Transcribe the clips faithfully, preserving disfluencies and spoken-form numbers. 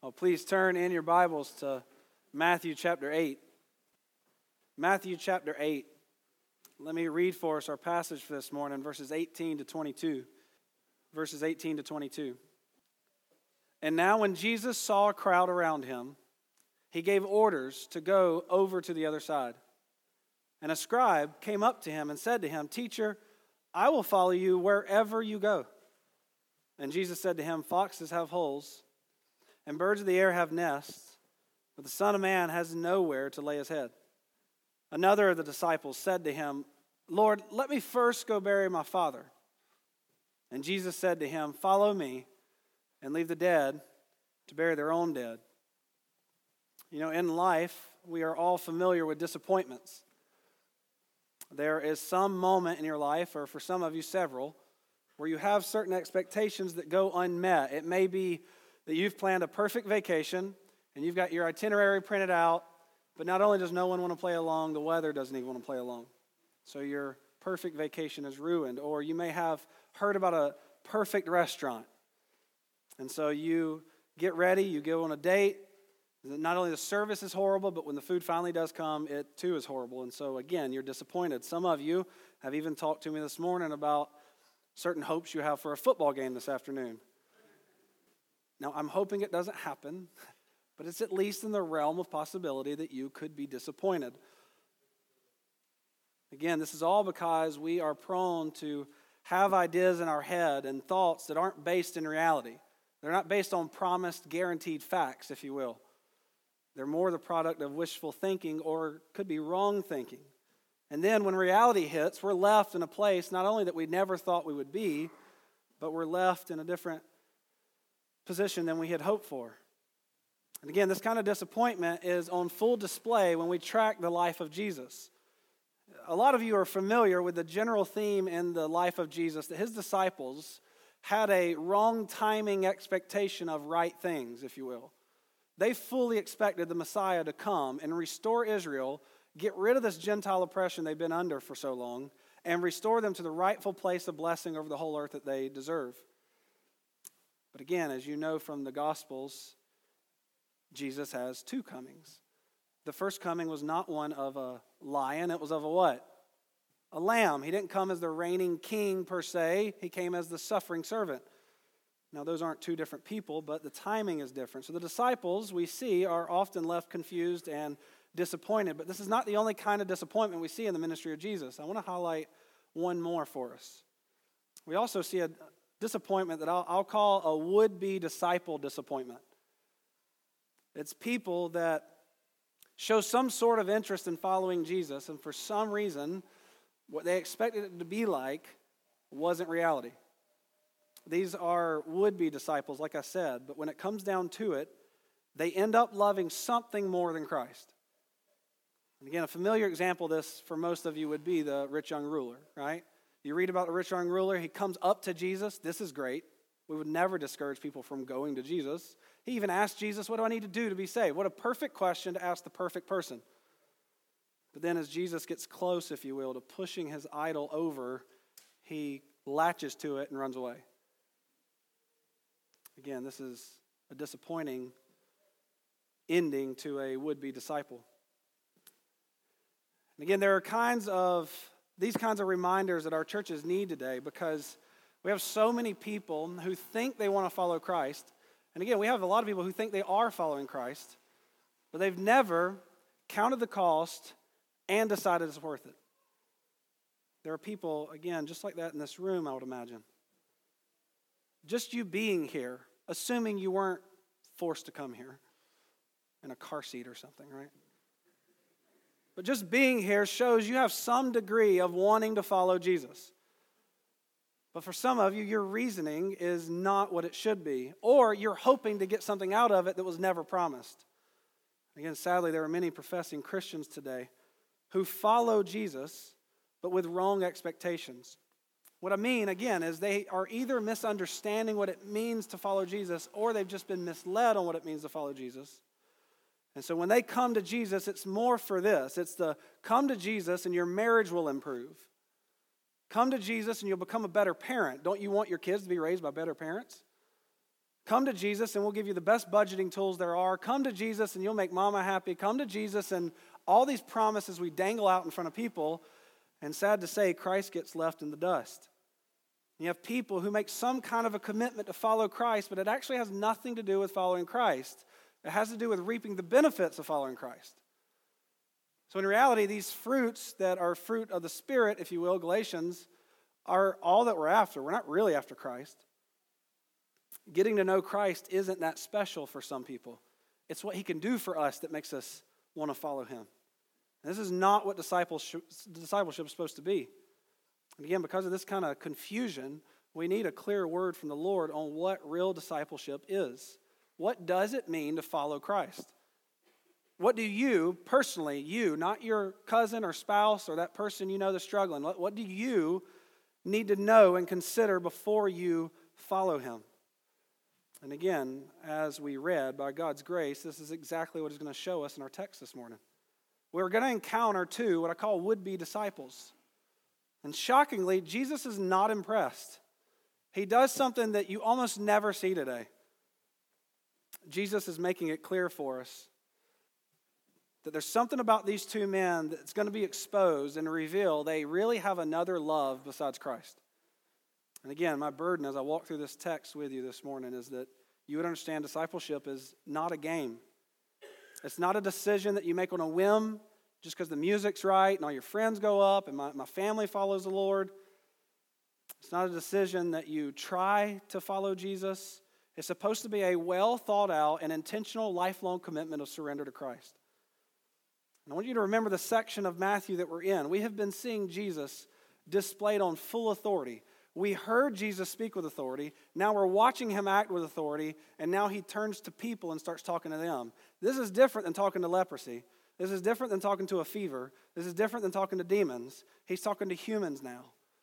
Oh, please turn in your Bibles to Matthew chapter eight. Matthew chapter eight. Let me read for us our passage for this morning, verses eighteen to twenty-two. Verses eighteen to twenty-two. And now when Jesus saw a crowd around him, he gave orders to go over to the other side. And a scribe came up to him and said to him, "Teacher, I will follow you wherever you go." And Jesus said to him, "Foxes have holes, and birds of the air have nests, but the Son of Man has nowhere to lay his head." Another of the disciples said to him, "Lord, let me first go bury my father." And Jesus said to him, "Follow me, and leave the dead to bury their own dead." You know, in life, we are all familiar with disappointments. There is some moment in your life, or for some of you several, where you have certain expectations that go unmet. It may be that you've planned a perfect vacation and you've got your itinerary printed out, but not only does no one want to play along, the weather doesn't even want to play along. So your perfect vacation is ruined. Or you may have heard about a perfect restaurant. And so you get ready, you go on a date. Not only the service is horrible, but when the food finally does come, it too is horrible. And so again, you're disappointed. Some of you have even talked to me this morning about certain hopes you have for a football game this afternoon. Now, I'm hoping it doesn't happen, but it's at least in the realm of possibility that you could be disappointed. Again, this is all because we are prone to have ideas in our head and thoughts that aren't based in reality. They're not based on promised, guaranteed facts, if you will. They're more the product of wishful thinking or could be wrong thinking. And then when reality hits, we're left in a place not only that we never thought we would be, but we're left in a different position than we had hoped for. And again, this kind of disappointment is on full display when we track the life of Jesus. A lot of you are familiar with the general theme in the life of Jesus, that his disciples had a wrong timing expectation of right things, if you will. They fully expected the Messiah to come and restore Israel, get rid of this Gentile oppression they've been under for so long, and restore them to the rightful place of blessing over the whole earth that they deserve. But again, as you know from the Gospels, Jesus has two comings. The first coming was not one of a lion, it was of a what? A lamb. He didn't come as the reigning king per se, he came as the suffering servant. Now those aren't two different people, but the timing is different. So the disciples, we see, are often left confused and disappointed. But this is not the only kind of disappointment we see in the ministry of Jesus. I want to highlight one more for us. We also see a disappointment that I'll, I'll call a would-be disciple disappointment. It's people that show some sort of interest in following Jesus, and for some reason, what they expected it to be like wasn't reality. These are would-be disciples, like I said, but when it comes down to it, they end up loving something more than Christ. And again, a familiar example of this for most of you would be the rich young ruler, right? You read about the rich young ruler, he comes up to Jesus. This is great. We would never discourage people from going to Jesus. He even asked Jesus, "What do I need to do to be saved?" What a perfect question to ask the perfect person. But then as Jesus gets close, if you will, to pushing his idol over, he latches to it and runs away. Again, this is a disappointing ending to a would-be disciple. And again, there are kinds of these kinds of reminders that our churches need today, because we have so many people who think they want to follow Christ. And again, we have a lot of people who think they are following Christ, but they've never counted the cost and decided it's worth it. There are people, again, just like that in this room, I would imagine. Just you being here, assuming you weren't forced to come here in a car seat or something, right? But just being here shows you have some degree of wanting to follow Jesus. But for some of you, your reasoning is not what it should be, or you're hoping to get something out of it that was never promised. Again, sadly, there are many professing Christians today who follow Jesus, but with wrong expectations. What I mean, again, is they are either misunderstanding what it means to follow Jesus, or they've just been misled on what it means to follow Jesus. And so when they come to Jesus, it's more for this. It's the come to Jesus and your marriage will improve. Come to Jesus and you'll become a better parent. Don't you want your kids to be raised by better parents? Come to Jesus and we'll give you the best budgeting tools there are. Come to Jesus and you'll make mama happy. Come to Jesus, and all these promises we dangle out in front of people, and sad to say, Christ gets left in the dust. You have people who make some kind of a commitment to follow Christ, but it actually has nothing to do with following Christ. It has to do with reaping the benefits of following Christ. So in reality, these fruits that are fruit of the Spirit, if you will, Galatians, are all that we're after. We're not really after Christ. Getting to know Christ isn't that special for some people. It's what he can do for us that makes us want to follow him. And this is not what discipleship, discipleship is supposed to be. And again, because of this kind of confusion, we need a clear word from the Lord on what real discipleship is. What does it mean to follow Christ? What do you, personally, you, not your cousin or spouse or that person you know that's struggling, what, what do you need to know and consider before you follow him? And again, as we read, by God's grace, this is exactly what he's going to show us in our text this morning. We're going to encounter two, what I call would-be disciples. And shockingly, Jesus is not impressed. He does something that you almost never see today. Jesus is making it clear for us that there's something about these two men that's going to be exposed and reveal they really have another love besides Christ. And again, my burden as I walk through this text with you this morning is that you would understand discipleship is not a game. It's not a decision that you make on a whim just because the music's right and all your friends go up and my, my family follows the Lord. It's not a decision that you try to follow Jesus. It's supposed to be a well thought out and intentional lifelong commitment of surrender to Christ. And I want you to remember the section of Matthew that we're in. We have been seeing Jesus displayed on full authority. We heard Jesus speak with authority. Now we're watching him act with authority, and now he turns to people and starts talking to them. This is different than talking to leprosy. This is different than talking to a fever. This is different than talking to demons. He's talking to humans now.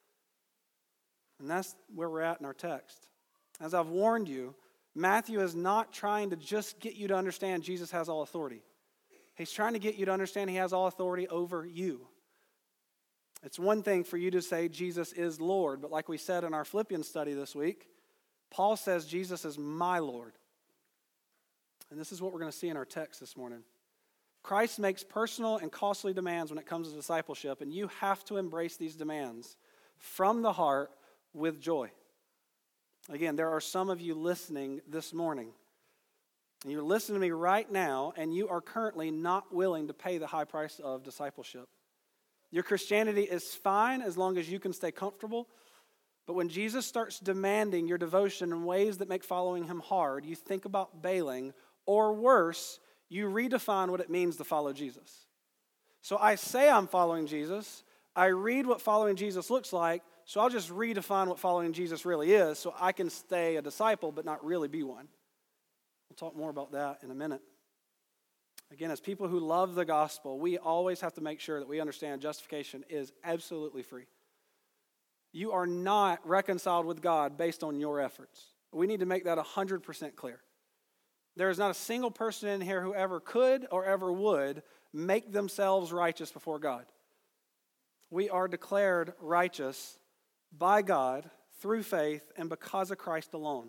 And that's where we're at in our text. As I've warned you, Matthew is not trying to just get you to understand Jesus has all authority. He's trying to get you to understand he has all authority over you. It's one thing for you to say Jesus is Lord, but like we said in our Philippians study this week, Paul says Jesus is my Lord. And this is what we're going to see in our text this morning. Christ makes personal and costly demands when it comes to discipleship, and you have to embrace these demands from the heart with joy. Again, there are some of you listening this morning, and you're listening to me right now, and you are currently not willing to pay the high price of discipleship. Your Christianity is fine as long as you can stay comfortable, but when Jesus starts demanding your devotion in ways that make following him hard, you think about bailing, or worse, you redefine what it means to follow Jesus. So I say I'm following Jesus, I read what following Jesus looks like, so I'll just redefine what following Jesus really is so I can stay a disciple but not really be one. We'll talk more about that in a minute. Again, as people who love the gospel, we always have to make sure that we understand justification is absolutely free. You are not reconciled with God based on your efforts. We need to make that one hundred percent clear. There is not a single person in here who ever could or ever would make themselves righteous before God. We are declared righteous by God through faith and because of Christ alone.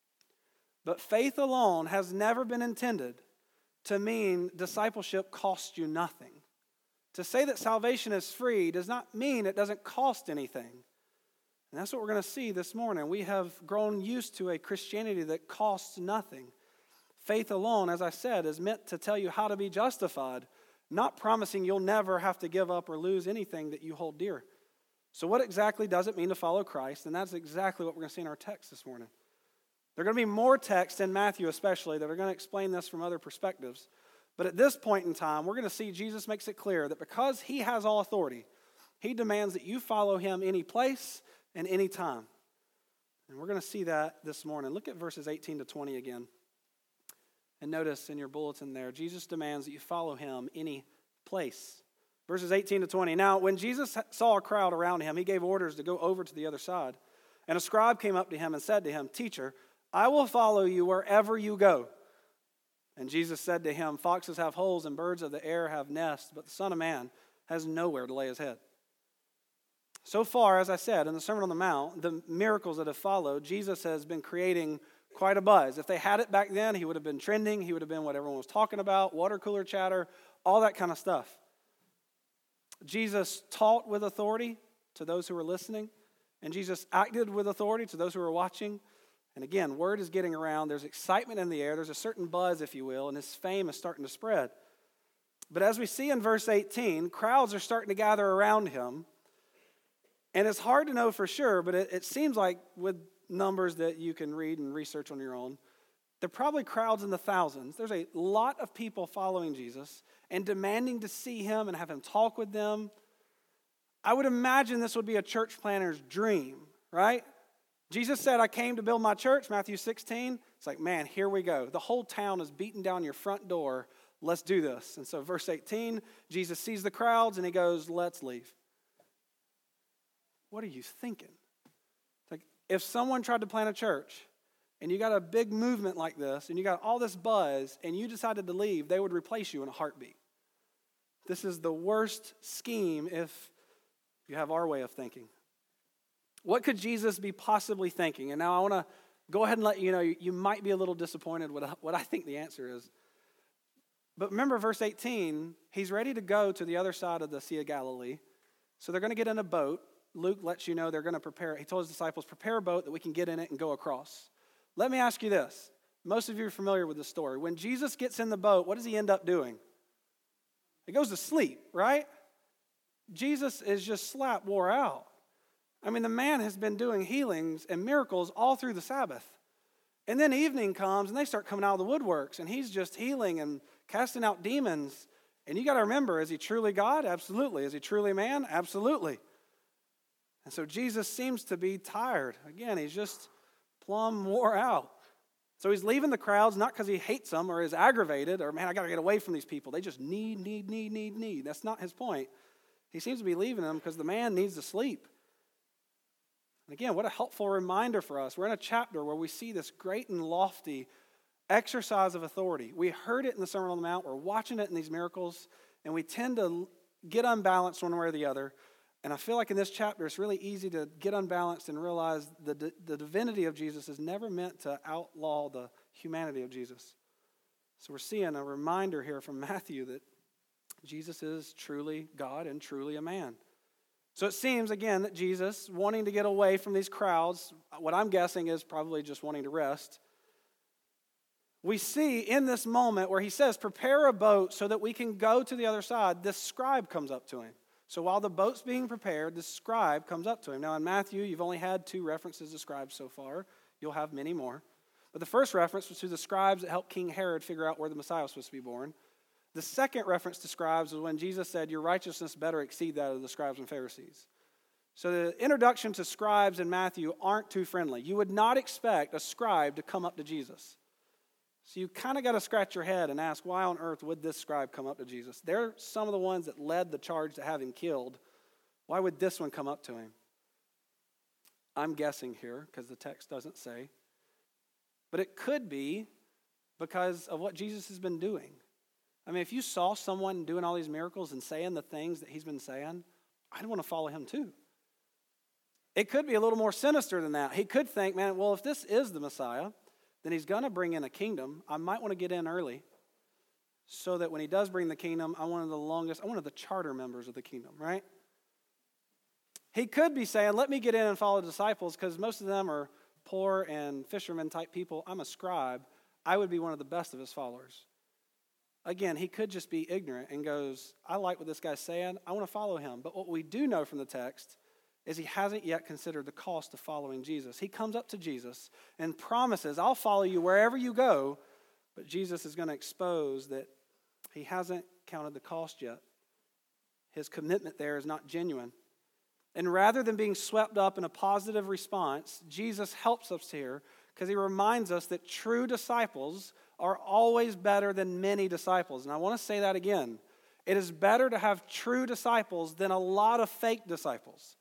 But faith alone has never been intended to mean discipleship costs you nothing. To say that salvation is free does not mean it doesn't cost anything. And that's what we're going to see this morning. We have grown used to a Christianity that costs nothing. Faith alone, as I said, is meant to tell you how to be justified, not promising you'll never have to give up or lose anything that you hold dear. So what exactly does it mean to follow Christ? And that's exactly what we're going to see in our text this morning. There are going to be more texts in Matthew especially that are going to explain this from other perspectives. But at this point in time, we're going to see Jesus makes it clear that because he has all authority, he demands that you follow him any place and any time. And we're going to see that this morning. Look at verses eighteen to twenty again. And notice in your bulletin there, Jesus demands that you follow him any place. Verses eighteen to twenty. Now, when Jesus saw a crowd around him, he gave orders to go over to the other side. And a scribe came up to him and said to him, "Teacher, I will follow you wherever you go." And Jesus said to him, "Foxes have holes and birds of the air have nests, but the Son of Man has nowhere to lay his head." So far, as I said, in the Sermon on the Mount, the miracles that have followed, Jesus has been creating Quite a buzz. If they had it back then, he would have been trending. He would have been what everyone was talking about, water cooler chatter, all that kind of stuff. Jesus taught with authority to those who were listening, and Jesus acted with authority to those who were watching. And again, word is getting around. There's excitement in the air. There's a certain buzz, if you will, and his fame is starting to spread. But as we see in verse eighteen, crowds are starting to gather around him. And it's hard to know for sure, but it, it seems like with numbers that you can read and research on your own, there are probably crowds in the thousands. There's a lot of people following Jesus and demanding to see him and have him talk with them. I would imagine this would be a church planner's dream, right? Jesus said, I came to build my church, Matthew sixteen. It's like, man, here we go. The whole town is beating down your front door. Let's do this. And so verse eighteen, Jesus sees the crowds and he goes, let's leave. What are you thinking? It's like if someone tried to plant a church and you got a big movement like this and you got all this buzz and you decided to leave, they would replace you in a heartbeat. This is the worst scheme if you have our way of thinking. What could Jesus be possibly thinking? And now I want to go ahead and let you know, you, you might be a little disappointed with what I think the answer is. But remember verse eighteen, he's ready to go to the other side of the Sea of Galilee. So they're going to get in a boat. Luke lets you know they're going to prepare. He told his disciples, prepare a boat that we can get in it and go across. Let me ask you this. Most of you are familiar with the story. When Jesus gets in the boat, what does he end up doing? He goes to sleep, right? Jesus is just slap wore out. I mean, the man has been doing healings and miracles all through the Sabbath. And then evening comes and they start coming out of the woodworks and he's just healing and casting out demons. And you got to remember, is he truly God? Absolutely. Is he truly man? Absolutely. And so Jesus seems to be tired. Again, he's just plumb wore out. So he's leaving the crowds, not because he hates them or is aggravated or, man, I got to get away from these people. They just need, need, need, need, need. That's not his point. He seems to be leaving them because the man needs to sleep. And again, what a helpful reminder for us. We're in a chapter where we see this great and lofty exercise of authority. We heard it in the Sermon on the Mount. We're watching it in these miracles, and we tend to get unbalanced one way or the other. And I feel like in this chapter, it's really easy to get unbalanced and realize the, the divinity of Jesus is never meant to outlaw the humanity of Jesus. So we're seeing a reminder here from Matthew that Jesus is truly God and truly a man. So it seems, again, that Jesus, wanting to get away from these crowds, what I'm guessing is probably just wanting to rest. We see in this moment where he says, prepare a boat so that we can go to the other side, this scribe comes up to him. So while the boat's being prepared, the scribe comes up to him. Now in Matthew, you've only had two references to scribes so far. You'll have many more. But the first reference was to the scribes that helped King Herod figure out where the Messiah was supposed to be born. The second reference to scribes was when Jesus said, your righteousness better exceed that of the scribes and Pharisees. So the introduction to scribes in Matthew aren't too friendly. You would not expect a scribe to come up to Jesus. So you kind of got to scratch your head and ask, why on earth would this scribe come up to Jesus? They're some of the ones that led the charge to have him killed. Why would this one come up to him? I'm guessing here because the text doesn't say. But it could be because of what Jesus has been doing. I mean, if you saw someone doing all these miracles and saying the things that he's been saying, I'd want to follow him too. It could be a little more sinister than that. He could think, man, well, if this is the Messiah, then he's going to bring in a kingdom. I might want to get in early so that when he does bring the kingdom, I'm one of the longest, I'm one of the charter members of the kingdom, right? He could be saying, let me get in and follow the disciples because most of them are poor and fisherman type people. I'm a scribe. I would be one of the best of his followers. Again, he could just be ignorant and goes, I like what this guy's saying. I want to follow him. But what we do know from the text is he hasn't yet considered the cost of following Jesus. He comes up to Jesus and promises, I'll follow you wherever you go. But Jesus is going to expose that he hasn't counted the cost yet. His commitment there is not genuine. And rather than being swept up in a positive response, Jesus helps us here because he reminds us that true disciples are always better than many disciples. And I want to say that again. It is better to have true disciples than a lot of fake disciples.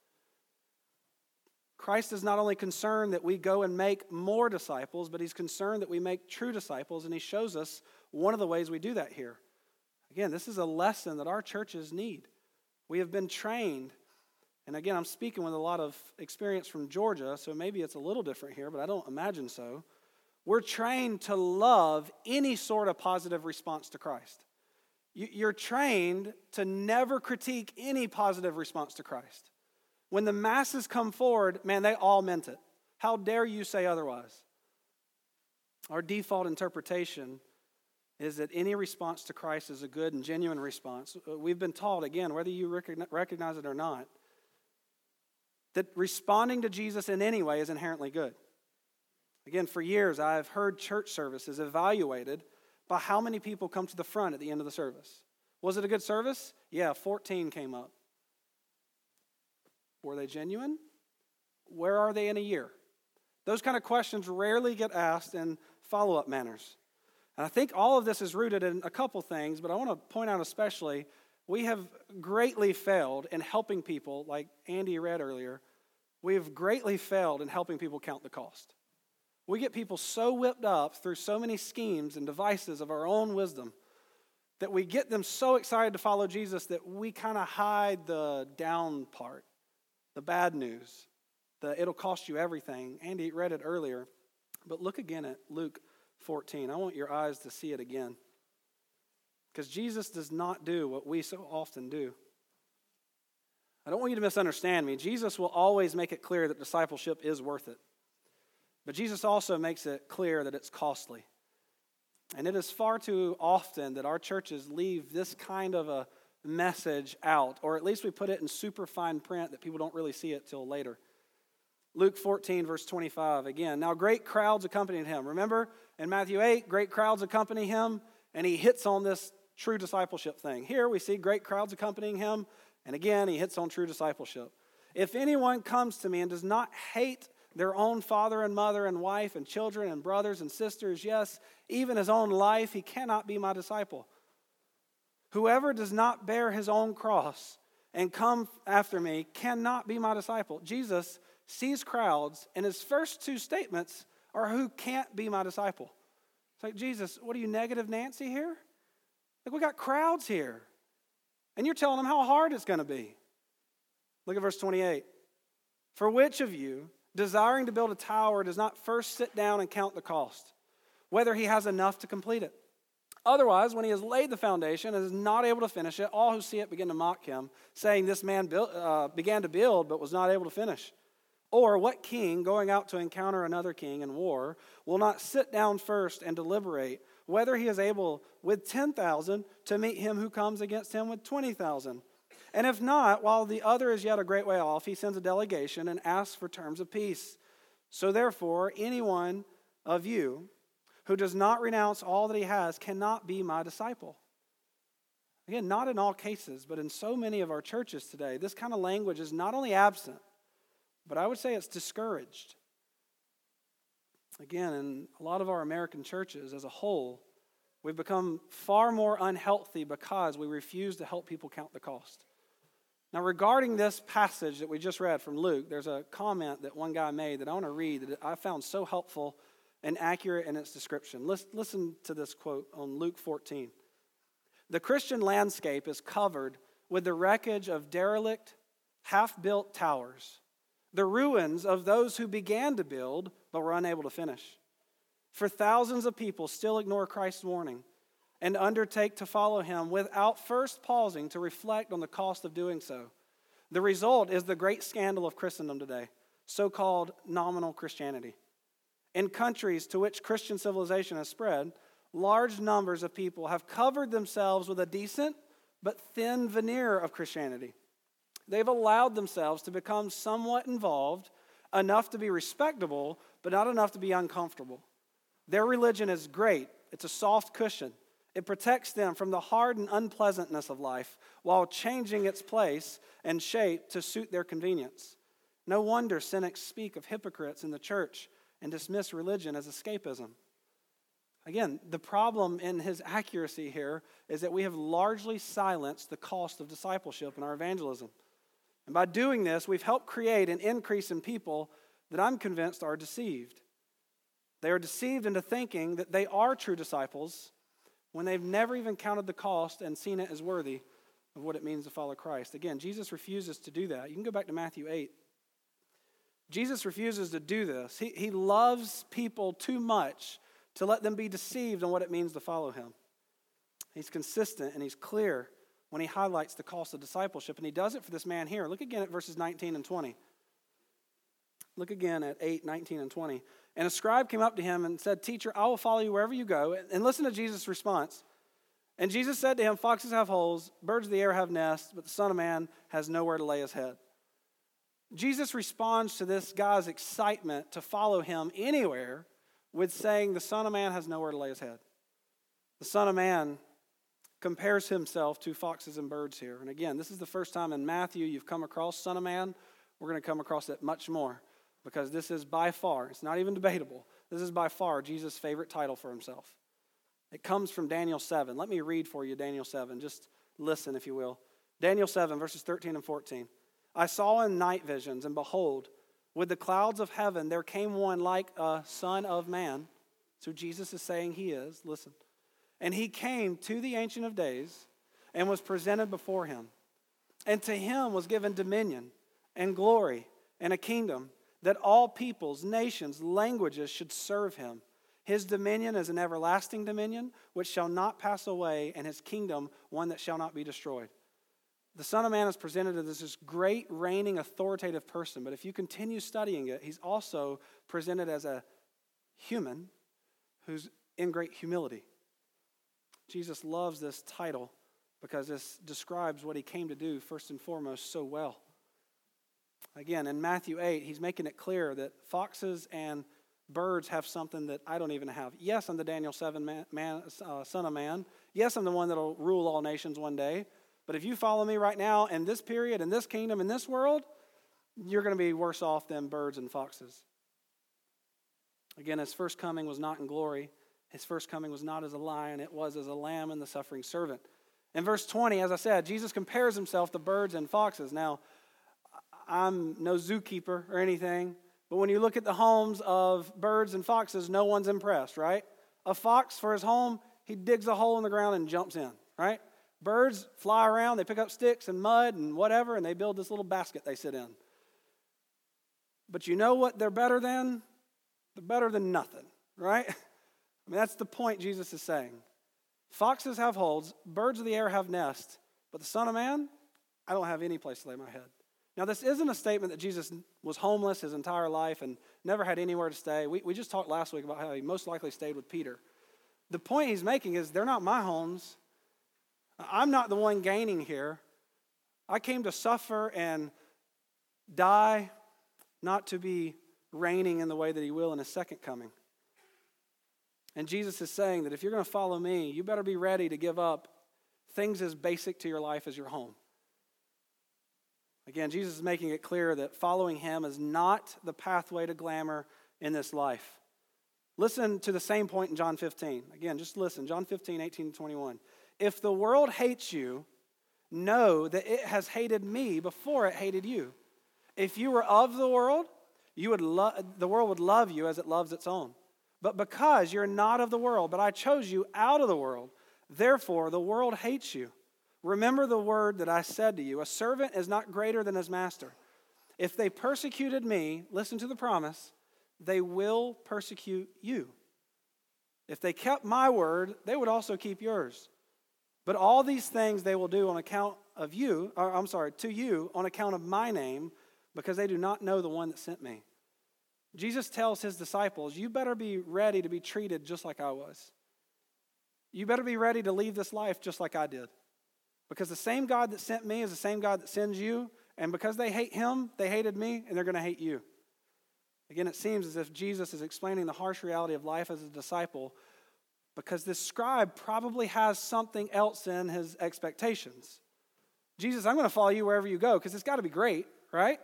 Christ is not only concerned that we go and make more disciples, but he's concerned that we make true disciples, and he shows us one of the ways we do that here. Again, this is a lesson that our churches need. We have been trained, and again, I'm speaking with a lot of experience from Georgia, so maybe it's a little different here, but I don't imagine so. We're trained to love any sort of positive response to Christ. You're trained to never critique any positive response to Christ. When the masses come forward, man, they all meant it. How dare you say otherwise? Our default interpretation is that any response to Christ is a good and genuine response. We've been taught, again, whether you recognize it or not, that responding to Jesus in any way is inherently good. Again, for years, I've heard church services evaluated by how many people come to the front at the end of the service. Was it a good service? Yeah, fourteen came up. Were they genuine? Where are they in a year? Those kind of questions rarely get asked in follow-up manners. And I think all of this is rooted in a couple things, but I want to point out especially, we have greatly failed in helping people, like Andy read earlier, we have greatly failed in helping people count the cost. We get people so whipped up through so many schemes and devices of our own wisdom that we get them so excited to follow Jesus that we kind of hide the down part, the bad news, the it'll cost you everything. Andy read it earlier, but look again at Luke fourteen. I want your eyes to see it again, because Jesus does not do what we so often do. I don't want you to misunderstand me. Jesus will always make it clear that discipleship is worth it. But Jesus also makes it clear that it's costly. And it is far too often that our churches leave this kind of a message out, or at least we put it in super fine print that people don't really see it till later. Luke fourteen, verse twenty-five, again. Now great crowds accompanied him. Remember, in Matthew eight, great crowds accompany him, and he hits on this true discipleship thing. Here we see great crowds accompanying him, and again, he hits on true discipleship. If anyone comes to me and does not hate their own father and mother and wife and children and brothers and sisters, yes, even his own life, he cannot be my disciple. Whoever does not bear his own cross and come after me cannot be my disciple. Jesus sees crowds, and his first two statements are who can't be my disciple. It's like, Jesus, what are you, negative Nancy here? Like, we got crowds here, and you're telling them how hard it's going to be. Look at verse twenty-eight. For which of you, desiring to build a tower, does not first sit down and count the cost, whether he has enough to complete it? Otherwise, when he has laid the foundation and is not able to finish it, all who see it begin to mock him, saying, this man built, uh, began to build but was not able to finish. Or what king, going out to encounter another king in war, will not sit down first and deliberate whether he is able with ten thousand to meet him who comes against him with twenty thousand? And if not, while the other is yet a great way off, he sends a delegation and asks for terms of peace. So therefore, anyone of you who does not renounce all that he has cannot be my disciple. Again, not in all cases, but in so many of our churches today, this kind of language is not only absent, but I would say it's discouraged. Again, in a lot of our American churches as a whole, we've become far more unhealthy because we refuse to help people count the cost. Now, regarding this passage that we just read from Luke, there's a comment that one guy made that I want to read that I found so helpful and accurate in its description. Listen, listen to this quote on Luke fourteen. The Christian landscape is covered with the wreckage of derelict, half-built towers, the ruins of those who began to build but were unable to finish. For thousands of people still ignore Christ's warning and undertake to follow him without first pausing to reflect on the cost of doing so. The result is the great scandal of Christendom today, so-called nominal Christianity. In countries to which Christian civilization has spread, large numbers of people have covered themselves with a decent but thin veneer of Christianity. They've allowed themselves to become somewhat involved, enough to be respectable, but not enough to be uncomfortable. Their religion is great. It's a soft cushion. It protects them from the hard and unpleasantness of life while changing its place and shape to suit their convenience. No wonder cynics speak of hypocrites in the church and dismiss religion as escapism. Again, the problem in his accuracy here is that we have largely silenced the cost of discipleship in our evangelism. And by doing this, we've helped create an increase in people that I'm convinced are deceived. They are deceived into thinking that they are true disciples when they've never even counted the cost and seen it as worthy of what it means to follow Christ. Again, Jesus refuses to do that. You can go back to Matthew eight. Jesus refuses to do this. He, he loves people too much to let them be deceived on what it means to follow him. He's consistent and he's clear when he highlights the cost of discipleship, and he does it for this man here. Look again at verses nineteen and twenty. Look again at eight, nineteen, and twenty. And a scribe came up to him and said, "Teacher, I will follow you wherever you go." And listen to Jesus' response. And Jesus said to him, "Foxes have holes, birds of the air have nests, but the Son of Man has nowhere to lay his head." Jesus responds to this guy's excitement to follow him anywhere with saying the Son of Man has nowhere to lay his head. The Son of Man compares himself to foxes and birds here. And again, this is the first time in Matthew you've come across Son of Man. We're going to come across it much more because this is by far, it's not even debatable, this is by far Jesus' favorite title for himself. It comes from Daniel seven. Let me read for you Daniel seven. Just listen, if you will. Daniel seven, verses thirteen and fourteen. "I saw in night visions, and behold, with the clouds of heaven there came one like a son of man." So Jesus is saying he is. Listen. "And he came to the Ancient of Days and was presented before him. And to him was given dominion and glory and a kingdom that all peoples, nations, languages should serve him. His dominion is an everlasting dominion which shall not pass away, and his kingdom one that shall not be destroyed." The Son of Man is presented as this great reigning authoritative person, but if you continue studying it, he's also presented as a human who's in great humility. Jesus loves this title because this describes what he came to do first and foremost so well. Again, in Matthew eight, he's making it clear that foxes and birds have something that I don't even have. Yes, I'm the Daniel seven man, man, uh, Son of Man. Yes, I'm the one that will rule all nations one day. But if you follow me right now in this period, in this kingdom, in this world, you're going to be worse off than birds and foxes. Again, his first coming was not in glory. His first coming was not as a lion. It was as a lamb and the suffering servant. In verse twenty, as I said, Jesus compares himself to birds and foxes. Now, I'm no zookeeper or anything, but when you look at the homes of birds and foxes, no one's impressed, right? A fox, for his home, he digs a hole in the ground and jumps in, right? Birds fly around, they pick up sticks and mud and whatever, and they build this little basket they sit in. But you know what they're better than? They're better than nothing, right? I mean, that's the point Jesus is saying. Foxes have holes, birds of the air have nests, but the Son of Man, I don't have any place to lay my head. Now, this isn't a statement that Jesus was homeless his entire life and never had anywhere to stay. We, we just talked last week about how he most likely stayed with Peter. The point he's making is they're not my homes. I'm not the one gaining here. I came to suffer and die, not to be reigning in the way that he will in his second coming. And Jesus is saying that if you're going to follow me, you better be ready to give up things as basic to your life as your home. Again, Jesus is making it clear that following him is not the pathway to glamour in this life. Listen to the same point in John fifteen. Again, just listen. John fifteen, eighteen to twenty-one. "If the world hates you, know that it has hated me before it hated you. If you were of the world, you would lo- the world would love you as it loves its own. But because you're not of the world, but I chose you out of the world, therefore the world hates you. Remember the word that I said to you, a servant is not greater than his master. If they persecuted me," listen to the promise, "they will persecute you. If they kept my word, they would also keep yours. But all these things they will do on account of you, or I'm sorry, to you, on account of my name, because they do not know the one that sent me." Jesus tells his disciples, you better be ready to be treated just like I was. You better be ready to leave this life just like I did. Because the same God that sent me is the same God that sends you, and because they hate him, they hated me, and they're going to hate you. Again, it seems as if Jesus is explaining the harsh reality of life as a disciple because this scribe probably has something else in his expectations. Jesus, I'm going to follow you wherever you go because it's got to be great, right?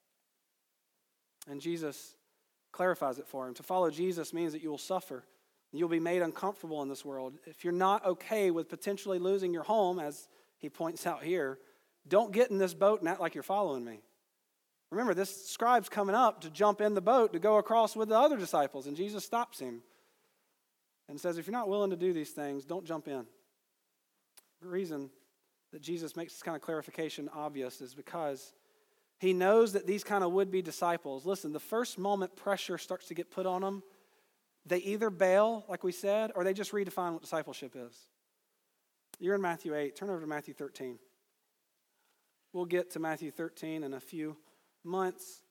And Jesus clarifies it for him. To follow Jesus means that you will suffer. You'll be made uncomfortable in this world. If you're not okay with potentially losing your home, as he points out here, don't get in this boat and act like you're following me. Remember, this scribe's coming up to jump in the boat to go across with the other disciples, and Jesus stops him and says, if you're not willing to do these things, don't jump in. The reason that Jesus makes this kind of clarification obvious is because He knows that these kind of would-be disciples, listen, the first moment pressure starts to get put on them, they either bail, like we said, or they just redefine what discipleship is. You're in Matthew eight. Turn over to Matthew thirteen. We'll get to Matthew thirteen in a few months.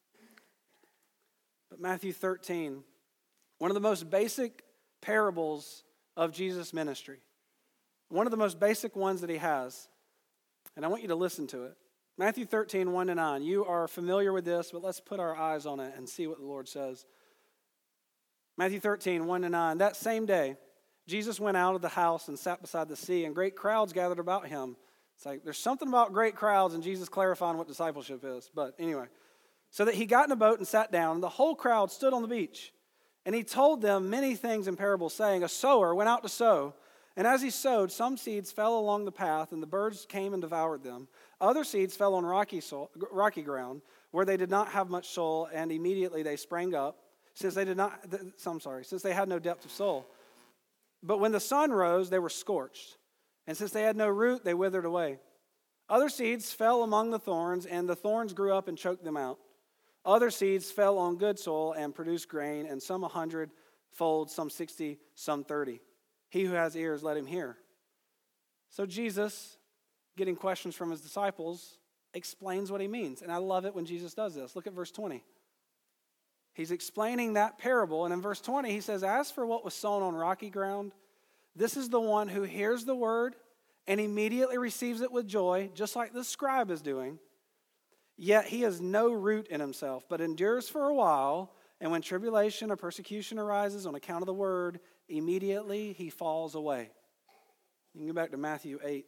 But Matthew thirteen, one of the most basic parables of Jesus' ministry. One of the most basic ones that he has. And I want you to listen to it. Matthew thirteen, one to nine. You are familiar with this, but let's put our eyes on it and see what the Lord says. Matthew thirteen, one to nine. That same day, Jesus went out of the house and sat beside the sea, and great crowds gathered about him. It's like there's something about great crowds and Jesus clarifying what discipleship is. But anyway, so that he got in a boat and sat down, and the whole crowd stood on the beach. And he told them many things in parables, saying, a sower went out to sow. And as he sowed, some seeds fell along the path, and the birds came and devoured them. Other seeds fell on rocky soil, rocky ground, where they did not have much soil, and immediately they sprang up, since they did not. I'm sorry, since they had no depth of soil. But when the sun rose, they were scorched, and since they had no root, they withered away. Other seeds fell among the thorns, and the thorns grew up and choked them out. Other seeds fell on good soil and produced grain, and some a hundredfold, some sixty, some thirty. He who has ears, let him hear. So Jesus, getting questions from his disciples, explains what he means. And I love it when Jesus does this. Look at verse twenty. He's explaining that parable, and in verse twenty he says, as for what was sown on rocky ground, this is the one who hears the word and immediately receives it with joy, just like the scribe is doing. Yet he has no root in himself, but endures for a while, and when tribulation or persecution arises on account of the word, immediately he falls away. You can go back to Matthew eight.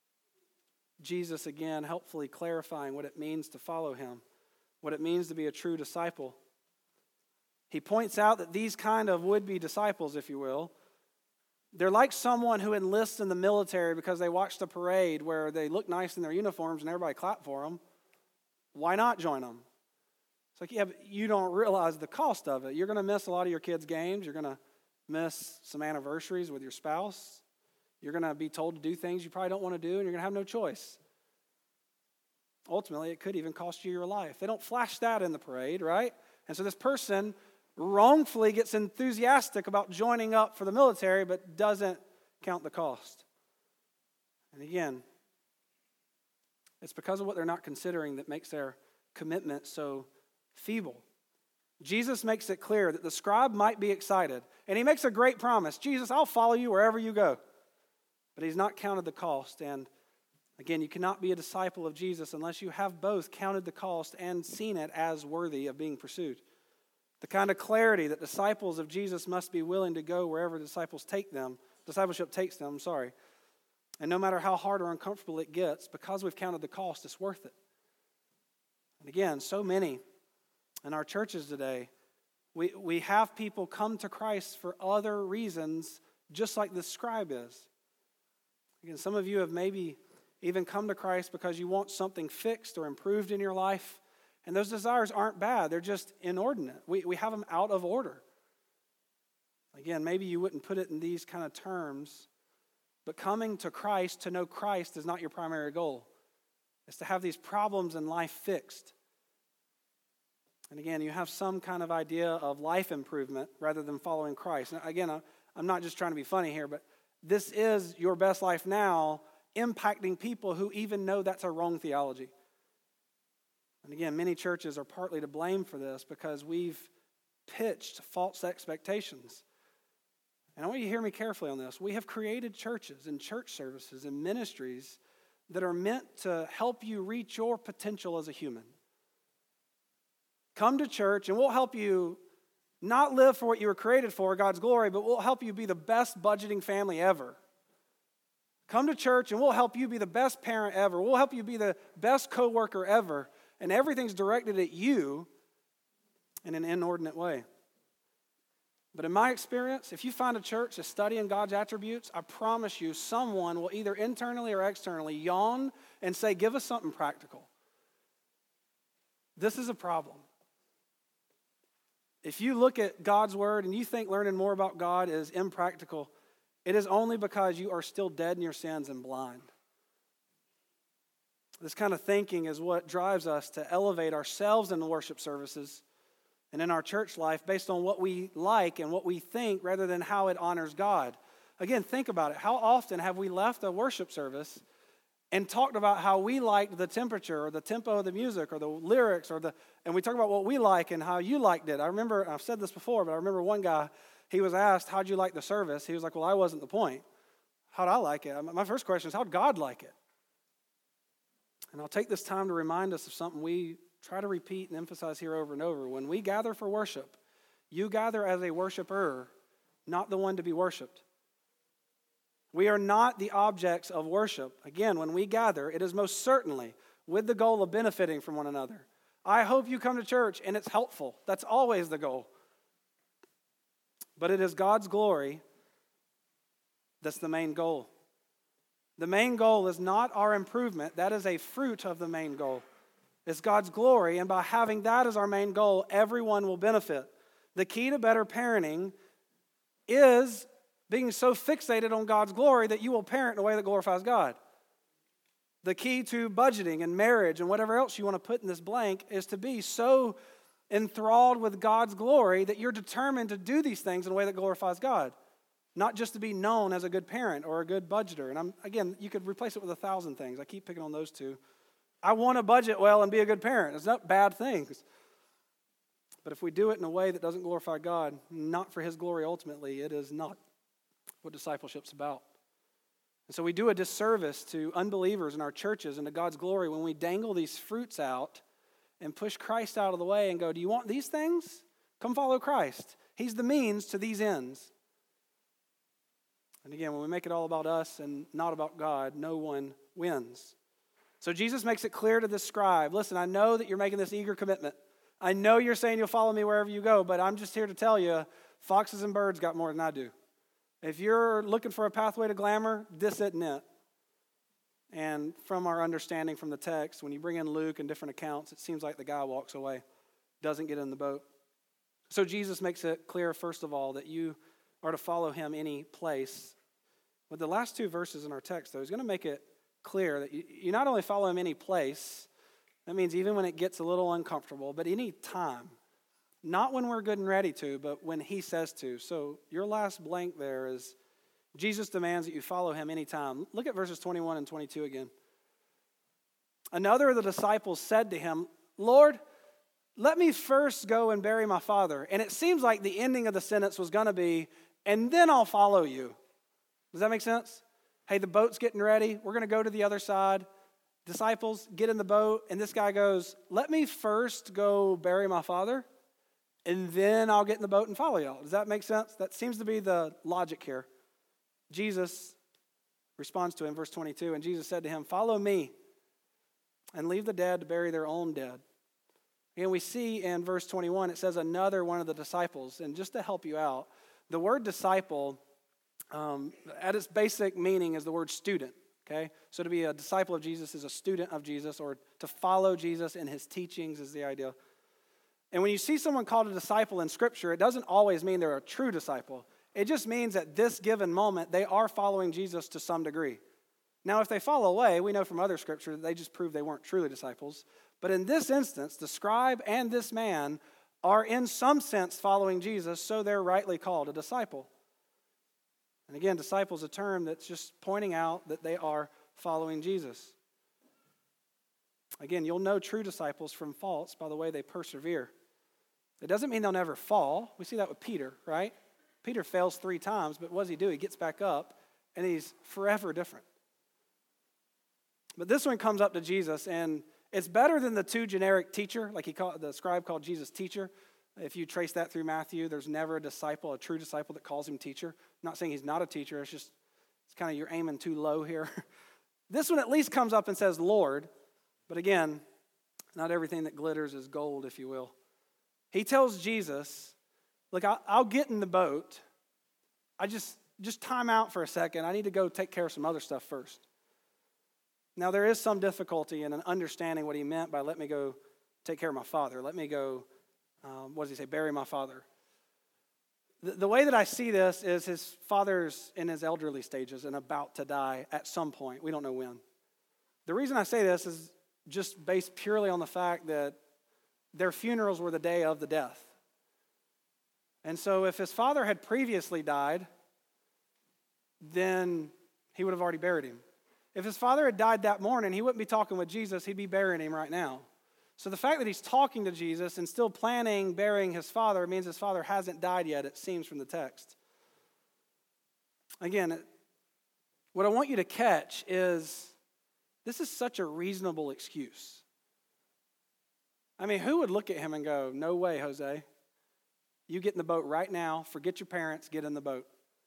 Jesus again helpfully clarifying what it means to follow him, what it means to be a true disciple. He points out that these kind of would-be disciples, if you will, they're like someone who enlists in the military because they watched a parade where they look nice in their uniforms and everybody clapped for them. Why not join them? It's like, yeah, but you don't realize the cost of it. You're going to miss a lot of your kids' games. You're going to miss some anniversaries with your spouse. You're going to be told to do things you probably don't want to do, and you're going to have no choice. Ultimately, it could even cost you your life. They don't flash that in the parade, right? And so this person wrongfully gets enthusiastic about joining up for the military, but doesn't count the cost. And again, it's because of what they're not considering that makes their commitment so feeble. Jesus makes it clear that the scribe might be excited, and he makes a great promise. Jesus, I'll follow you wherever you go. But he's not counted the cost. And again, you cannot be a disciple of Jesus unless you have both counted the cost and seen it as worthy of being pursued. The kind of clarity that disciples of Jesus must be willing to go wherever disciples take them, discipleship takes them, I'm sorry. And no matter how hard or uncomfortable it gets, because we've counted the cost, it's worth it. And again, so many in our churches today, we, we have people come to Christ for other reasons, just like this scribe is. Again, some of you have maybe even come to Christ because you want something fixed or improved in your life. And those desires aren't bad. They're just inordinate. We, we have them out of order. Again, maybe you wouldn't put it in these kind of terms, but coming to Christ to know Christ is not your primary goal. It's to have these problems in life fixed. And again, you have some kind of idea of life improvement rather than following Christ. Now, again, I'm not just trying to be funny here, but this is your best life now, impacting people who even know that's a wrong theology. And again, many churches are partly to blame for this because we've pitched false expectations. And I want you to hear me carefully on this. We have created churches and church services and ministries that are meant to help you reach your potential as a human. Come to church and we'll help you not live for what you were created for, God's glory, but we'll help you be the best budgeting family ever. Come to church and we'll help you be the best parent ever. We'll help you be the best coworker ever. And everything's directed at you in an inordinate way. But in my experience, if you find a church that's studying God's attributes, I promise you someone will either internally or externally yawn and say, give us something practical. This is a problem. If you look at God's word and you think learning more about God is impractical, it is only because you are still dead in your sins and blind. This kind of thinking is what drives us to elevate ourselves in the worship services and in our church life based on what we like and what we think rather than how it honors God. Again, think about it. How often have we left a worship service and talked about how we liked the temperature or the tempo of the music or the lyrics, or the, and we talk about what we like and how you liked it. I remember, I've said this before, but I remember one guy, he was asked, how'd you like the service? He was like, well, I wasn't the point. How'd I like it? My first question is, how'd God like it? And I'll take this time to remind us of something we try to repeat and emphasize here over and over. When we gather for worship, you gather as a worshiper, not the one to be worshiped. We are not the objects of worship. Again, when we gather, it is most certainly with the goal of benefiting from one another. I hope you come to church and it's helpful. That's always the goal. But it is God's glory that's the main goal. The main goal is not our improvement. That is a fruit of the main goal. It's God's glory, and by having that as our main goal, everyone will benefit. The key to better parenting is being so fixated on God's glory that you will parent in a way that glorifies God. The key to budgeting and marriage and whatever else you want to put in this blank is to be so enthralled with God's glory that you're determined to do these things in a way that glorifies God. Not just to be known as a good parent or a good budgeter. And I'm again, you could replace it with a thousand things. I keep picking on those two. I want to budget well and be a good parent. It's not bad things. But if we do it in a way that doesn't glorify God, not for His glory ultimately, it is not what discipleship's about. And so we do a disservice to unbelievers in our churches and to God's glory when we dangle these fruits out and push Christ out of the way and go, do you want these things? Come follow Christ. He's the means to these ends. And again, when we make it all about us and not about God, no one wins. So Jesus makes it clear to the scribe, listen, I know that you're making this eager commitment. I know you're saying you'll follow me wherever you go, but I'm just here to tell you, foxes and birds got more than I do. If you're looking for a pathway to glamour, this isn't it. And from our understanding from the text, when you bring in Luke and different accounts, it seems like the guy walks away, doesn't get in the boat. So Jesus makes it clear, first of all, that you are to follow him any place. With the last two verses in our text, though, he's going to make it clear that you, you not only follow him any place, that means even when it gets a little uncomfortable, but any time. Not when we're good and ready to, but when he says to. So your last blank there is Jesus demands that you follow him anytime. Look at verses twenty-one and twenty-two again. Another of the disciples said to him, Lord, let me first go and bury my father. And it seems like the ending of the sentence was going to be, and then I'll follow you. Does that make sense? Hey, the boat's getting ready. We're going to go to the other side. Disciples, get in the boat. And this guy goes, let me first go bury my father, and then I'll get in the boat and follow y'all. Does that make sense? That seems to be the logic here. Jesus responds to him, verse twenty-two, and Jesus said to him, follow me and leave the dead to bury their own dead. And we see in verse twenty-one, it says another one of the disciples. And just to help you out, the word disciple, um, at its basic meaning is the word student. Okay? So to be a disciple of Jesus is a student of Jesus, or to follow Jesus in his teachings is the idea. And when you see someone called a disciple in Scripture, it doesn't always mean they're a true disciple. It just means at this given moment, they are following Jesus to some degree. Now, if they fall away, we know from other Scripture that they just prove they weren't truly disciples. But in this instance, the scribe and this man are in some sense following Jesus, so they're rightly called a disciple. And again, disciple is a term that's just pointing out that they are following Jesus. Again, you'll know true disciples from false by the way they persevere. It doesn't mean they'll never fall. We see that with Peter, right? Peter fails three times, but what does he do? He gets back up, and he's forever different. But this one comes up to Jesus, and it's better than the two generic teacher, like he called, the scribe called Jesus teacher. If you trace that through Matthew, there's never a disciple, a true disciple that calls him teacher. I'm not saying he's not a teacher. It's just, it's kind of you're aiming too low here. This one at least comes up and says Lord. But again, not everything that glitters is gold, if you will. He tells Jesus, look, I'll, I'll get in the boat. I just, just time out for a second. I need to go take care of some other stuff first. Now, there is some difficulty in understanding what he meant by let me go take care of my father. Let me go, um, what does he say, bury my father. The, the way that I see this is his father's in his elderly stages and about to die at some point. We don't know when. The reason I say this is just based purely on the fact that their funerals were the day of the death. And so if his father had previously died, then he would have already buried him. If his father had died that morning, he wouldn't be talking with Jesus, he'd be burying him right now. So the fact that he's talking to Jesus and still planning burying his father means his father hasn't died yet, it seems from the text. Again, what I want you to catch is this is such a reasonable excuse. I mean, who would look at him and go, no way, Jose. You get in the boat right now, forget your parents, get in the boat.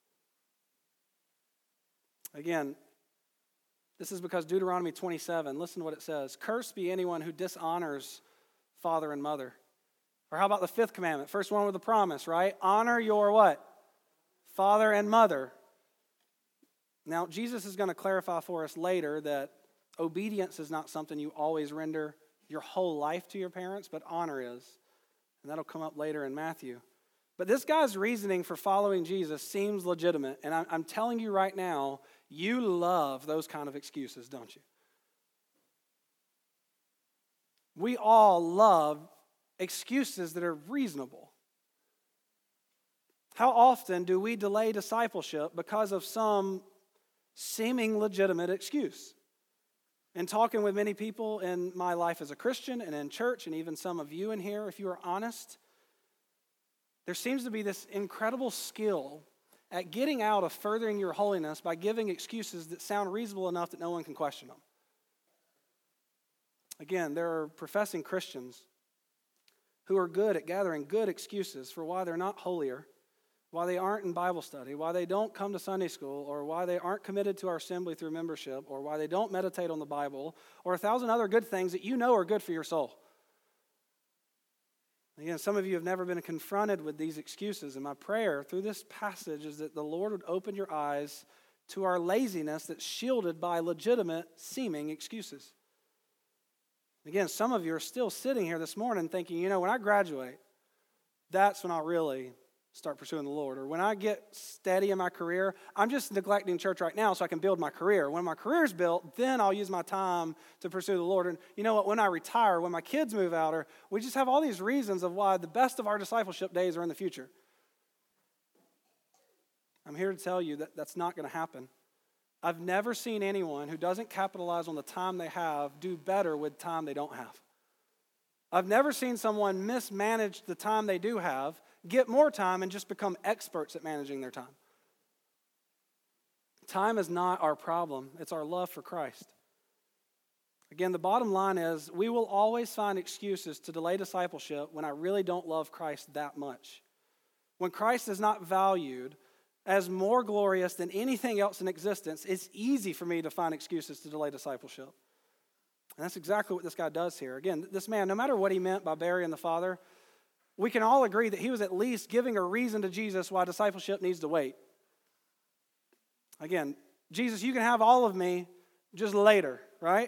Again, this is because Deuteronomy twenty-seven, listen to what it says. Cursed be anyone who dishonors father and mother. Or how about the fifth commandment? First one with the promise, right? Honor your what? Father and mother. Now, Jesus is going to clarify for us later that obedience is not something you always render your whole life to your parents, but honor is. And that'll come up later in Matthew. But this guy's reasoning for following Jesus seems legitimate. And I'm telling you right now, you love those kind of excuses, don't you? We all love excuses that are reasonable. How often do we delay discipleship because of some seeming legitimate excuse? And talking with many people in my life as a Christian and in church, and even some of you in here, if you are honest, there seems to be this incredible skill at getting out of furthering your holiness by giving excuses that sound reasonable enough that no one can question them. Again, there are professing Christians who are good at gathering good excuses for why they're not holier, why they aren't in Bible study, why they don't come to Sunday school, or why they aren't committed to our assembly through membership, or why they don't meditate on the Bible, or a thousand other good things that you know are good for your soul. Again, some of you have never been confronted with these excuses, and my prayer through this passage is that the Lord would open your eyes to our laziness that's shielded by legitimate seeming excuses. Again, some of you are still sitting here this morning thinking, you know, when I graduate, that's when I'll really start pursuing the Lord. Or when I get steady in my career, I'm just neglecting church right now so I can build my career. When my career's built, then I'll use my time to pursue the Lord. And you know what? When I retire, when my kids move out, or we just have all these reasons of why the best of our discipleship days are in the future. I'm here to tell you that that's not going to happen. I've never seen anyone who doesn't capitalize on the time they have do better with time they don't have. I've never seen someone mismanage the time they do have, get more time, and just become experts at managing their time. Time is not our problem. It's our love for Christ. Again, the bottom line is we will always find excuses to delay discipleship when I really don't love Christ that much. When Christ is not valued as more glorious than anything else in existence, it's easy for me to find excuses to delay discipleship. And that's exactly what this guy does here. Again, this man, no matter what he meant by burying the father, we can all agree that he was at least giving a reason to Jesus why discipleship needs to wait. Again, Jesus, you can have all of me just later, right?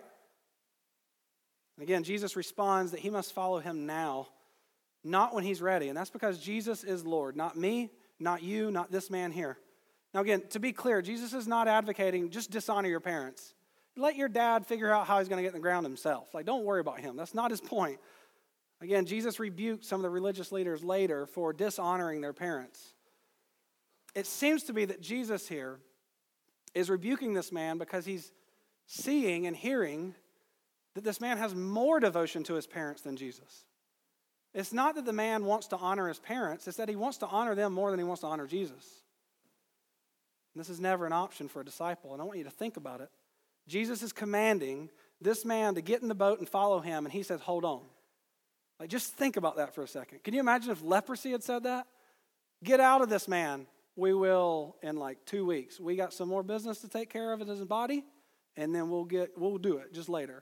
Again, Jesus responds that he must follow him now, not when he's ready. And that's because Jesus is Lord, not me, not you, not this man here. Now again, to be clear, Jesus is not advocating just dishonor your parents. Let your dad figure out how he's going to get in the ground himself. Like, don't worry about him. That's not his point. Again, Jesus rebuked some of the religious leaders later for dishonoring their parents. It seems to be that Jesus here is rebuking this man because he's seeing and hearing that this man has more devotion to his parents than Jesus. It's not that the man wants to honor his parents. It's that he wants to honor them more than he wants to honor Jesus. And this is never an option for a disciple, and I want you to think about it. Jesus is commanding this man to get in the boat and follow him, and he says, hold on. Like, just think about that for a second. Can you imagine if leprosy had said that? Get out of this man. We will in like two weeks. We got some more business to take care of in his body, and then we'll get we'll do it just later.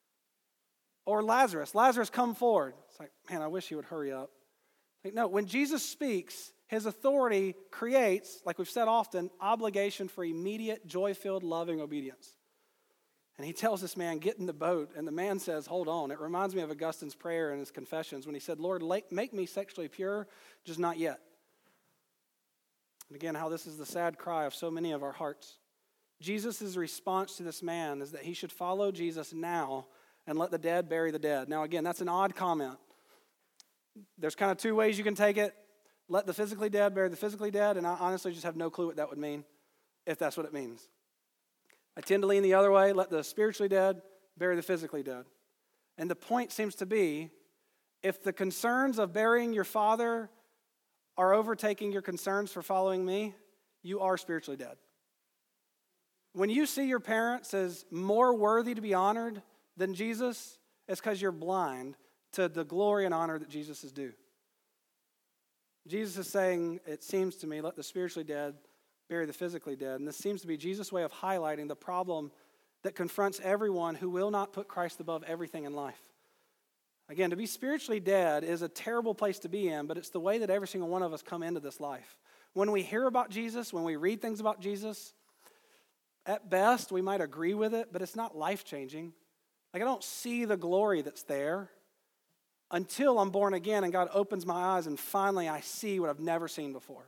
Or Lazarus. Lazarus, come forward. It's like, man, I wish he would hurry up. Like, no, when Jesus speaks, his authority creates, like we've said often, obligation for immediate, joy-filled, loving obedience. And he tells this man, get in the boat. And the man says, hold on. It reminds me of Augustine's prayer in his Confessions when he said, Lord, make me sexually pure, just not yet. And again, how this is the sad cry of so many of our hearts. Jesus' response to this man is that he should follow Jesus now and let the dead bury the dead. Now, again, that's an odd comment. There's kind of two ways you can take it. Let the physically dead bury the physically dead, and I honestly just have no clue what that would mean, if that's what it means. I tend to lean the other way. Let the spiritually dead bury the physically dead. And the point seems to be, if the concerns of burying your father are overtaking your concerns for following me, you are spiritually dead. When you see your parents as more worthy to be honored than Jesus, it's because you're blind to the glory and honor that Jesus is due. Jesus is saying, it seems to me, let the spiritually dead bury the physically dead. And this seems to be Jesus' way of highlighting the problem that confronts everyone who will not put Christ above everything in life. Again, to be spiritually dead is a terrible place to be in, but it's the way that every single one of us come into this life. When we hear about Jesus, when we read things about Jesus, at best we might agree with it, but it's not life-changing. Like, I don't see the glory that's there until I'm born again and God opens my eyes and finally I see what I've never seen before.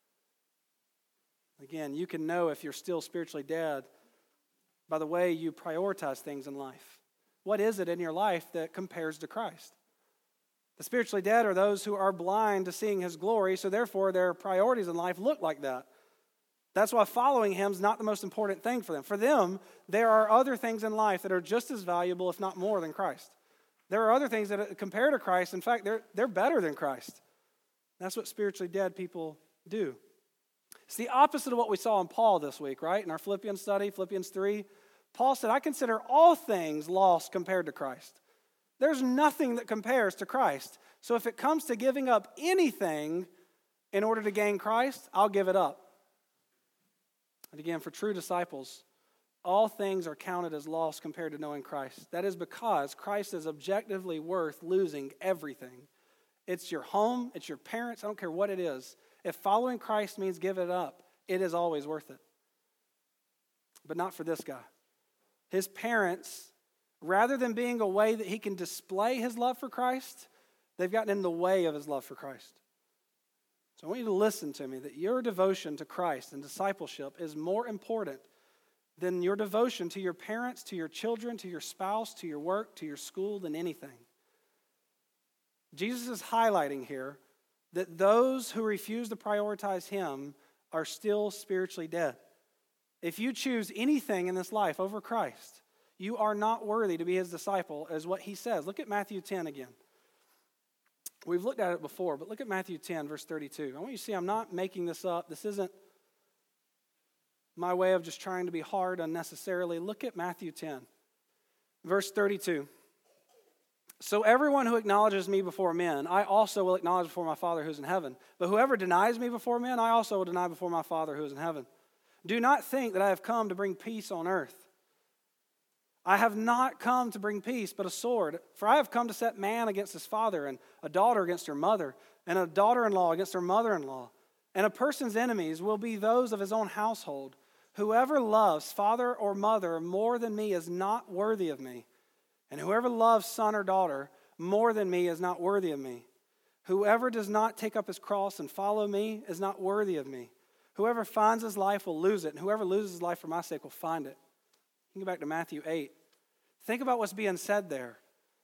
Again, you can know if you're still spiritually dead by the way you prioritize things in life. What is it in your life that compares to Christ? The spiritually dead are those who are blind to seeing his glory, so therefore their priorities in life look like that. That's why following him is not the most important thing for them. For them, there are other things in life that are just as valuable, if not more, than Christ. There are other things that compare to Christ. In fact, they're, they're better than Christ. That's what spiritually dead people do. It's the opposite of what we saw in Paul this week, right? In our Philippians study, Philippians three, Paul said, I consider all things lost compared to Christ. There's nothing that compares to Christ. So if it comes to giving up anything in order to gain Christ, I'll give it up. And again, for true disciples, all things are counted as lost compared to knowing Christ. That is because Christ is objectively worth losing everything. It's your home, it's your parents, I don't care what it is. If following Christ means give it up, it is always worth it. But not for this guy. His parents, rather than being a way that he can display his love for Christ, they've gotten in the way of his love for Christ. So I want you to listen to me, that your devotion to Christ and discipleship is more important than your devotion to your parents, to your children, to your spouse, to your work, to your school, than anything. Jesus is highlighting here that those who refuse to prioritize him are still spiritually dead. If you choose anything in this life over Christ, you are not worthy to be his disciple, as what he says. Look at Matthew ten again. We've looked at it before, but look at Matthew ten, verse thirty-two. I want you to see I'm not making this up. This isn't my way of just trying to be hard unnecessarily. Look at Matthew ten, verse thirty-two. So everyone who acknowledges me before men, I also will acknowledge before my Father who is in heaven. But whoever denies me before men, I also will deny before my Father who is in heaven. Do not think that I have come to bring peace on earth. I have not come to bring peace, but a sword. For I have come to set man against his father, and a daughter against her mother, and a daughter-in-law against her mother-in-law. And a person's enemies will be those of his own household. Whoever loves father or mother more than me is not worthy of me. And whoever loves son or daughter more than me is not worthy of me. Whoever does not take up his cross and follow me is not worthy of me. Whoever finds his life will lose it, and whoever loses his life for my sake will find it. You can go back to Matthew eight. Think about what's being said there.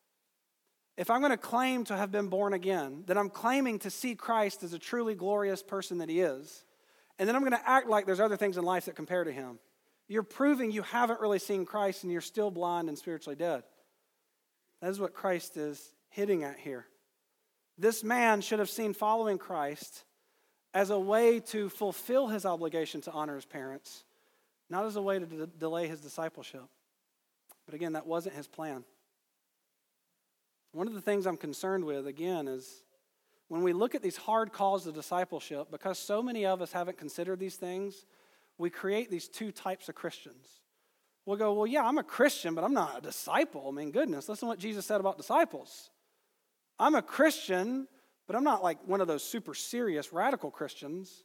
If I'm going to claim to have been born again, then I'm claiming to see Christ as a truly glorious person that he is. And then I'm going to act like there's other things in life that compare to him. You're proving you haven't really seen Christ and you're still blind and spiritually dead. That is what Christ is hitting at here. This man should have seen following Christ as a way to fulfill his obligation to honor his parents, not as a way to de- delay his discipleship. But again, that wasn't his plan. One of the things I'm concerned with, again, is when we look at these hard calls to discipleship, because so many of us haven't considered these things, we create these two types of Christians. We'll go, well, yeah, I'm a Christian, but I'm not a disciple. I mean, goodness, listen to what Jesus said about disciples. I'm a Christian, but I'm not like one of those super serious radical Christians.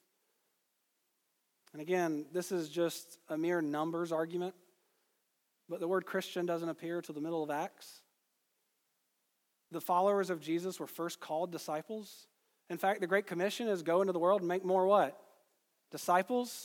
And again, this is just a mere numbers argument, but the word Christian doesn't appear till the middle of Acts. The followers of Jesus were first called disciples. In fact, the Great Commission is go into the world and make more what? Disciples.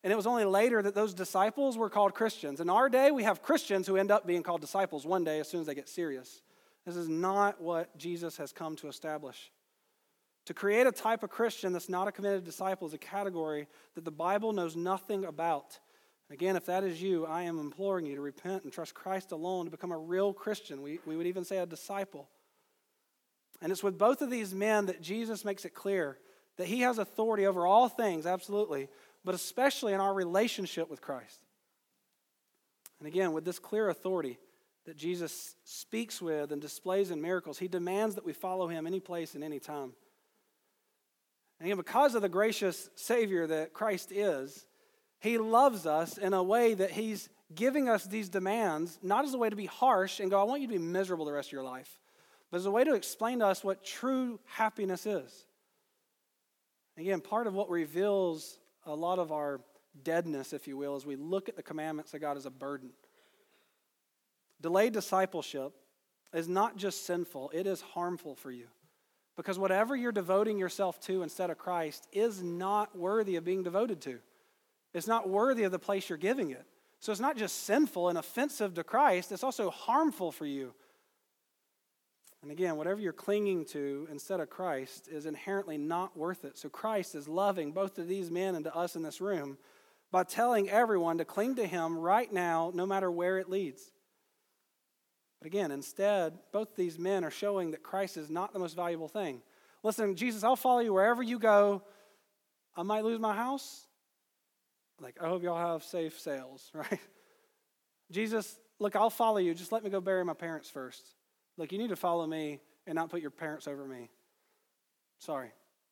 And it was only later that those disciples were called Christians. In our day, we have Christians who end up being called disciples one day as soon as they get serious. This is not what Jesus has come to establish. To create a type of Christian that's not a committed disciple is a category that the Bible knows nothing about. Again, if that is you, I am imploring you to repent and trust Christ alone to become a real Christian. We, we would even say a disciple. And it's with both of these men that Jesus makes it clear that he has authority over all things, absolutely, but especially in our relationship with Christ. And again, with this clear authority that Jesus speaks with and displays in miracles, he demands that we follow him any place and any time. And again, because of the gracious Savior that Christ is, he loves us in a way that he's giving us these demands, not as a way to be harsh and go, I want you to be miserable the rest of your life, but as a way to explain to us what true happiness is. Again, part of what reveals a lot of our deadness, if you will, is we look at the commandments of God as a burden. Delayed discipleship is not just sinful, it is harmful for you. Because whatever you're devoting yourself to instead of Christ is not worthy of being devoted to. It's not worthy of the place you're giving it. So it's not just sinful and offensive to Christ, it's also harmful for you. And again, whatever you're clinging to instead of Christ is inherently not worth it. So Christ is loving both to these men and to us in this room by telling everyone to cling to him right now, no matter where it leads. But again, instead, both these men are showing that Christ is not the most valuable thing. Listen, Jesus, I'll follow you wherever you go. I might lose my house. Like, I hope y'all have safe sails, right? Jesus, look, I'll follow you. Just let me go bury my parents first. Look, you need to follow me and not put your parents over me. Sorry.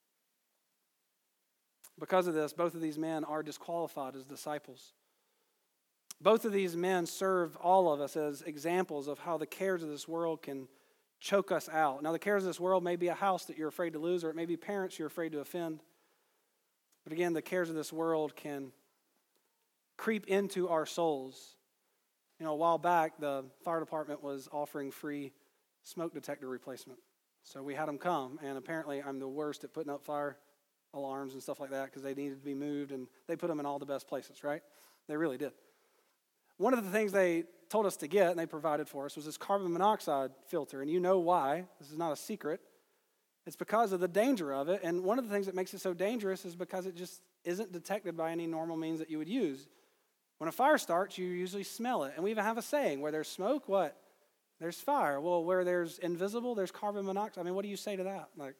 Because of this, both of these men are disqualified as disciples. Both of these men serve all of us as examples of how the cares of this world can choke us out. Now, the cares of this world may be a house that you're afraid to lose, or it may be parents you're afraid to offend. But again, the cares of this world can creep into our souls. You know, a while back, the fire department was offering free smoke detector replacement. So we had them come, and apparently I'm the worst at putting up fire alarms and stuff like that because they needed to be moved, and they put them in all the best places, right? They really did. One of the things they told us to get, and they provided for us, was this carbon monoxide filter, and you know why. This is not a secret. It's because of the danger of it, and one of the things that makes it so dangerous is because it just isn't detected by any normal means that you would use. When a fire starts, you usually smell it, and we even have a saying, where there's smoke, what? There's fire. Well, where there's invisible, there's carbon monoxide. I mean, what do you say to that? Like,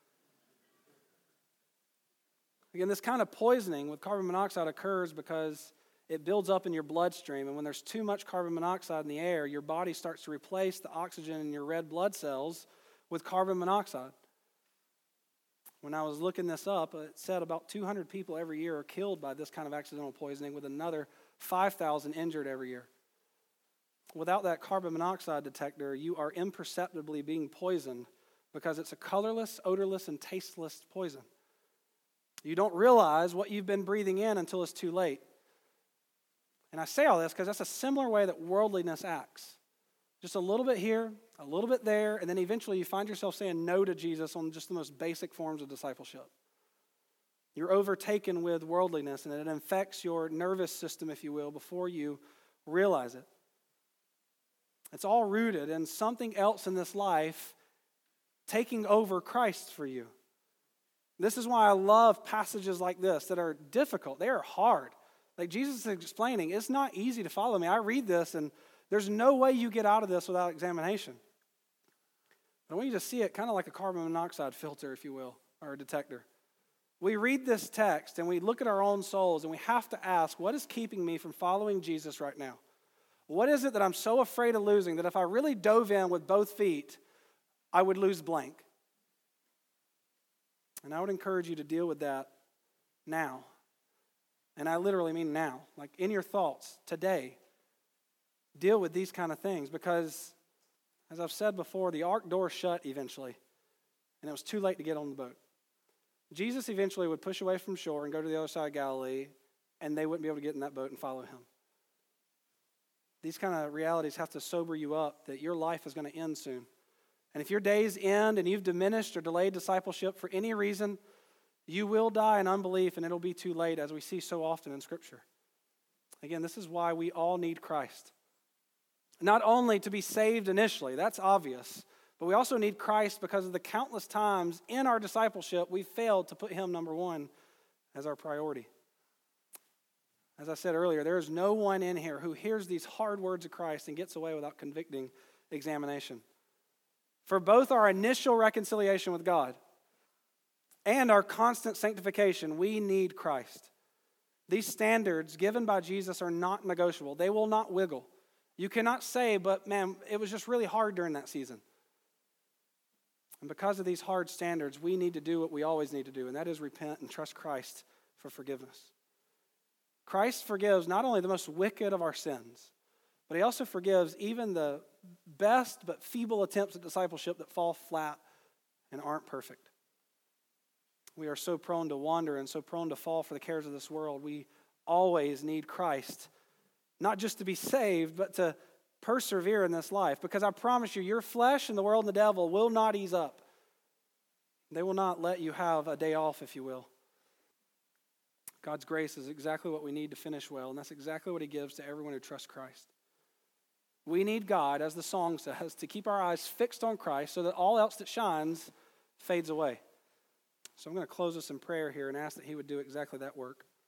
again, this kind of poisoning with carbon monoxide occurs because it builds up in your bloodstream, and when there's too much carbon monoxide in the air, your body starts to replace the oxygen in your red blood cells with carbon monoxide. When I was looking this up, it said about two hundred people every year are killed by this kind of accidental poisoning, with another five thousand injured every year. Without that carbon monoxide detector, you are imperceptibly being poisoned because it's a colorless, odorless, and tasteless poison. You don't realize what you've been breathing in until it's too late. And I say all this because that's a similar way that worldliness acts. Just a little bit here, a little bit there, and then eventually you find yourself saying no to Jesus on just the most basic forms of discipleship. You're overtaken with worldliness, and it infects your nervous system, if you will, before you realize it. It's all rooted in something else in this life taking over Christ for you. This is why I love passages like this that are difficult. They are hard. Like Jesus is explaining, it's not easy to follow me. I read this, and there's no way you get out of this without examination. But I want you to see it kind of like a carbon monoxide filter, if you will, or a detector. We read this text, and we look at our own souls, and we have to ask, what is keeping me from following Jesus right now? What is it that I'm so afraid of losing that if I really dove in with both feet, I would lose blank? And I would encourage you to deal with that now. And I literally mean now, like in your thoughts today. Deal with these kind of things because, as I've said before, the ark door shut eventually, and it was too late to get on the boat. Jesus eventually would push away from shore and go to the other side of Galilee, and they wouldn't be able to get in that boat and follow him. These kind of realities have to sober you up that your life is going to end soon. And if your days end and you've diminished or delayed discipleship for any reason, You will die in unbelief, and it'll be too late, as we see so often in Scripture. Again, this is why we all need Christ. Not only to be saved initially, that's obvious, but we also need Christ because of the countless times in our discipleship we failed to put him number one as our priority. As I said earlier, there is no one in here who hears these hard words of Christ and gets away without convicting examination. For both our initial reconciliation with God and our constant sanctification, we need Christ. These standards given by Jesus are not negotiable. They will not wiggle. You cannot say, but man, it was just really hard during that season. And because of these hard standards, we need to do what we always need to do, and that is repent and trust Christ for forgiveness. Christ forgives not only the most wicked of our sins, but he also forgives even the best but feeble attempts at discipleship that fall flat and aren't perfect. We are so prone to wander and so prone to fall for the cares of this world. We always need Christ, not just to be saved, but to persevere in this life. Because I promise you, your flesh and the world and the devil will not ease up. They will not let you have a day off, if you will. God's grace is exactly what we need to finish well, and that's exactly what he gives to everyone who trusts Christ. We need God, as the song says, to keep our eyes fixed on Christ so that all else that shines fades away. So I'm going to close us in prayer here and ask that he would do exactly that work.